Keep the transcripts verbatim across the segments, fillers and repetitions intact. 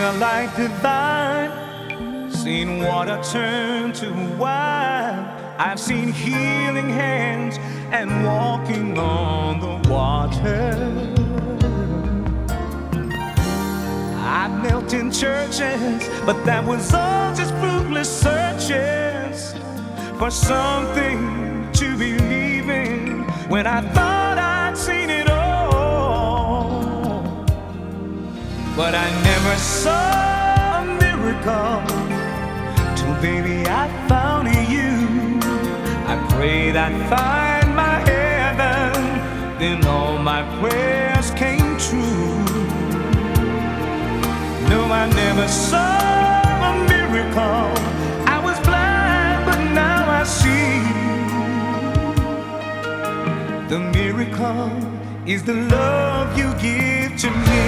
a light divine, seen water turn to wine. I've seen healing hands and walking on the water. I've knelt in churches, but that was all just fruitless searches for something to believe in when I thought I'd seen it all. But I never saw a miracle till, baby, I found you. I prayed I'd find my heaven, then all my prayers came true. No, I never saw a miracle. I was blind, but now I see. The miracle is the love you give to me.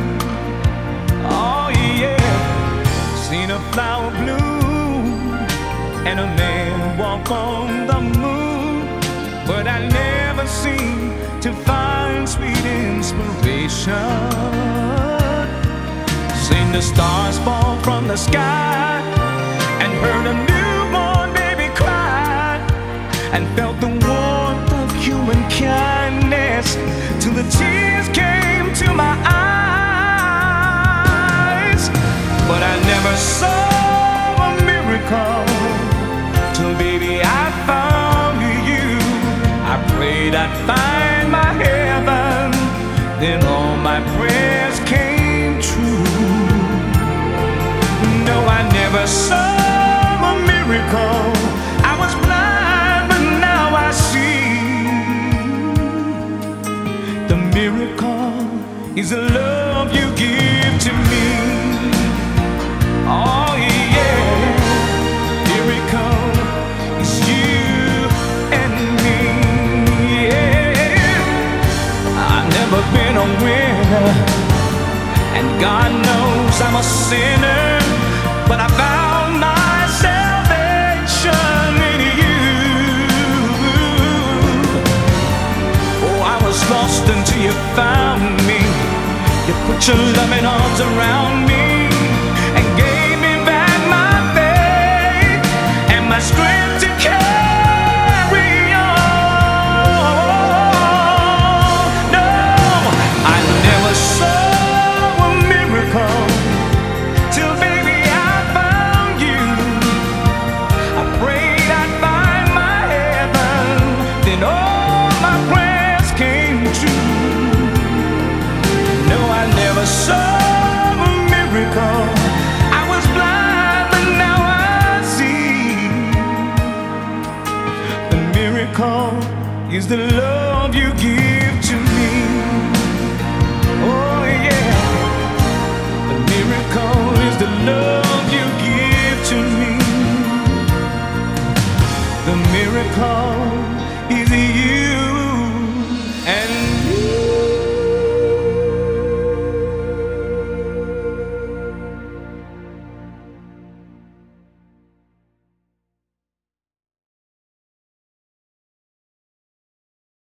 Oh yeah, seen a flower bloom and a man walk on the moon, but I never seem to find sweet inspiration. Seen the stars fall from the sky and heard a newborn baby cry, and felt the warmth of human kindness till the tears came to my eyes. But I never saw a miracle till, baby, I found you. I prayed I'd find my heaven, then all my prayers came true. No, I never saw a miracle. I was blind, but now I see. The miracle is the love you give to me. Oh yeah, miracle is you and me. Yeah, I've never been a winner, and God knows I'm a sinner, but I found my salvation in you. Oh, I was lost until you found me. You put your loving arms around me and gave me back my faith and my strength.